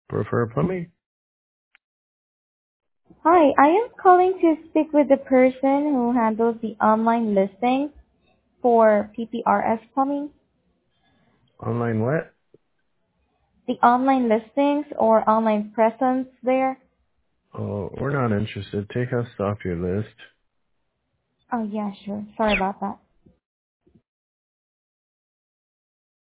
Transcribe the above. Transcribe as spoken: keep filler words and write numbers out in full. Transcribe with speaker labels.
Speaker 1: Prefer plumbing?
Speaker 2: Hi, I am calling to speak with the person who handles the online listings for P P R S Plumbing.
Speaker 1: Online what?
Speaker 2: The online listings or online presence there.
Speaker 1: Oh, we're not interested. Take us off your list.
Speaker 2: Oh yeah, sure. Sorry about that.